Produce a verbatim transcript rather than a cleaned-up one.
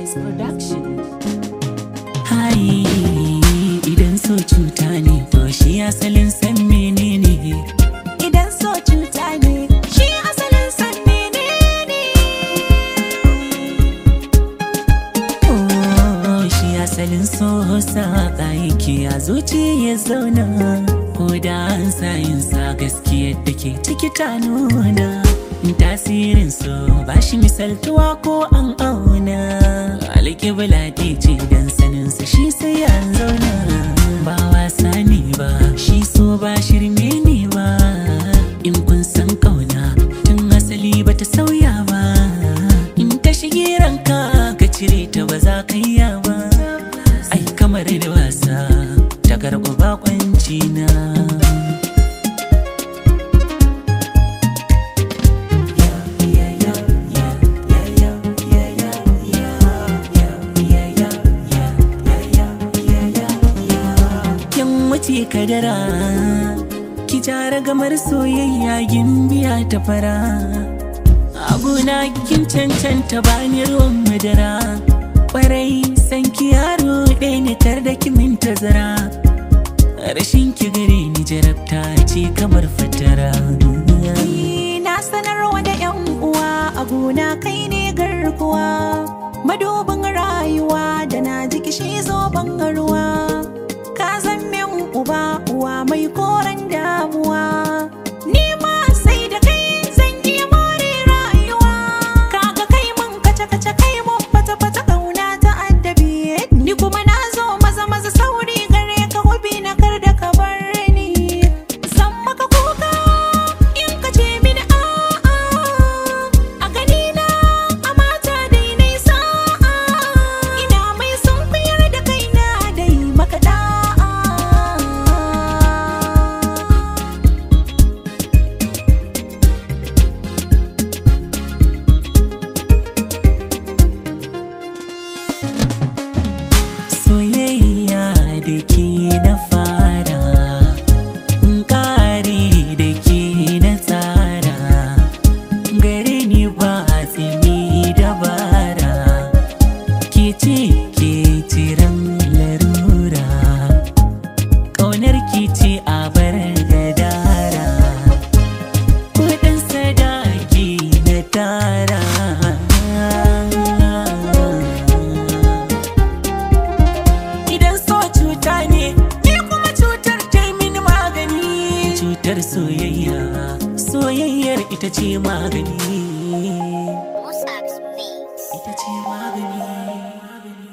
Mix Production. Hai, idan so cuta ne, to shi asalin san menene? Idan so cuta ne, shi asalin san menene? Oh, shi asalin so saƙa yake a zuciya zauna. Ko da an sayinsa gaskiyar da ke ciki ta nuna. Tasirin so ba shi misaltuwa ko an auna. Alƙibla ce don saninsa shi sai an zauna. Ba wasa ne ba, shi so ba shirme ne ba. In kun san ƙauna tun asali ba ta sauya ba. In ta shige ranka ka cire ta ba za ka yi ba. Ai kamar da wasa ta karɓi bakwanci na. Wuce kadara ki jara gamar soyayya gimbiya ta fara. Abuna kin cancanta bani ruwan madara. Kwarai san ki yaro ɗaya ne kar da ki min tazara. Rashin ki gare ni jarabta ce kamar fatara. Na sanarwa da yan uwa abuna kai ne garkuwa. Madubin rayuwa da na ji kishi zoben ruwa. Ka zan min uba uwa mai koren damuwa. Ni ma sai da kai zan yi more rayuwa. Kaga kai mun kace kace kai mun fata fata kauna ta addabi. Ni kuma na zo maza maza sauri gare ka hobi na kar da ka bar ni. Zan maka kuka in ka ce mini a'a. A gani na a mata dai nai sa'a. Ina mai sunkuyar da kaina dai maka da. Soyayya da ke na fara, ƙari da ke na tsara. Gare ni ba tsimi dabara, ke ce ke ciran larura. Ƙaunar ki ce a bar gadara, kuɗin sadaki na tara. Cutar soyayya, soyayyar ita ce magani. Ita ce magani.